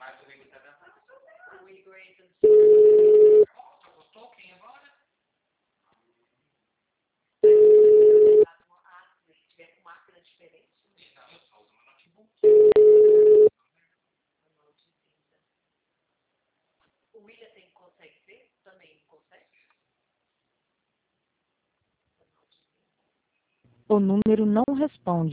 Mas o Igor tá dançando. O Igor entra no seu... Nossa, gostou? Quem agora? Se tiver com máquina diferente. Não, eu só uso meu notebook. O William consegue ver? Também não consegue? O número não responde.